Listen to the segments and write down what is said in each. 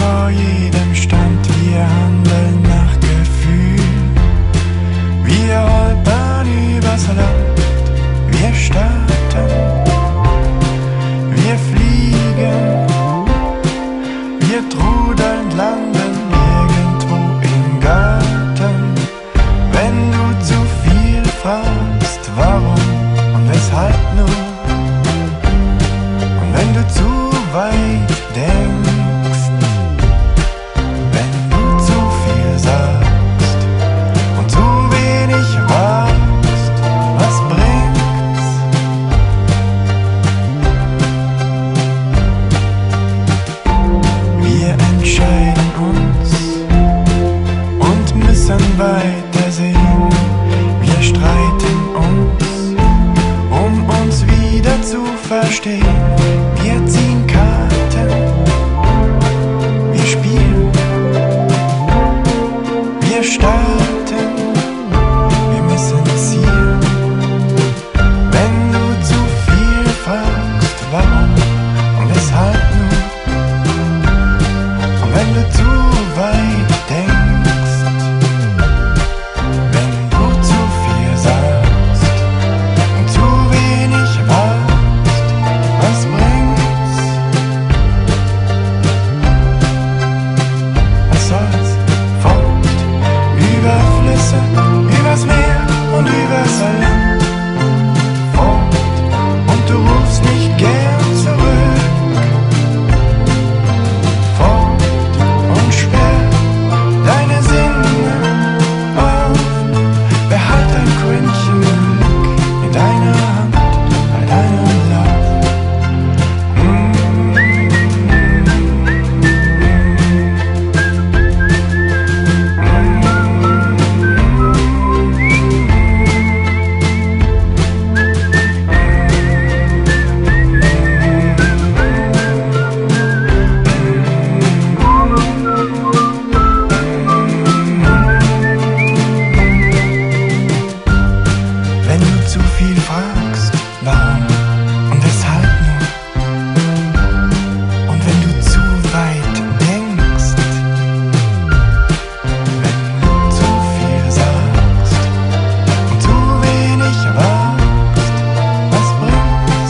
vor jedem Stand, wir handeln nach Gefühl. Wir holpern übers Land, wir starten, wir fliegen, wir trudeln, landen irgendwo im Garten. Wenn du zu viel fragst, warum und weshalb nur, und wenn du zu weit denkst, wenn du zu viel sagst und zu wenig wagst, was bringt's? Wir entscheiden uns und müssen weitersehen. Wir streiten uns, um uns wieder zu verstehen. Wir ziehen Karten, wir spielen, wir starten, wir müssen zielen. Wenn du zu viel fragst, warum und weshalb nur, und wenn du zu weit denkst, wenn du zu viel sagst und zu wenig wagst, was bringt's? Was soll's? Fort über Flüsse, übers Meer und übers Land. Fort, und du rufst nicht gern zurück. Fort und sperr deine Sinne auf. Behalt dein Quäntchen Glück in deiner Hand, bei deinem Lauf. Wenn du zu viel fragst, warum und weshalb nur, und wenn du zu weit denkst, wenn du zu viel sagst und zu wenig wagst, was bringt's?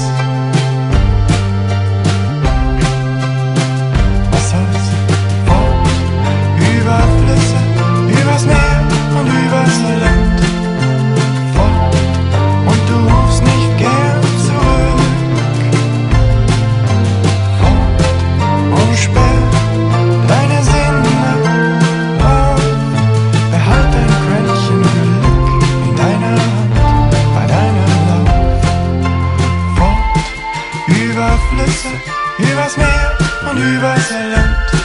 Was soll's? Fort über Flüsse, übers Meer und übers Land. Fort, und du rufst nicht gern zurück. Fort und sperr deine Sinne auf. Behalt dein Quäntchen Glück in deiner Hand, bei deinem Lauf. Fort über Flüsse, übers Meer und übers Land.